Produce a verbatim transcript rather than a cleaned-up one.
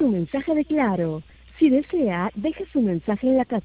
su mensaje de Claro. Si desea, deje su mensaje en la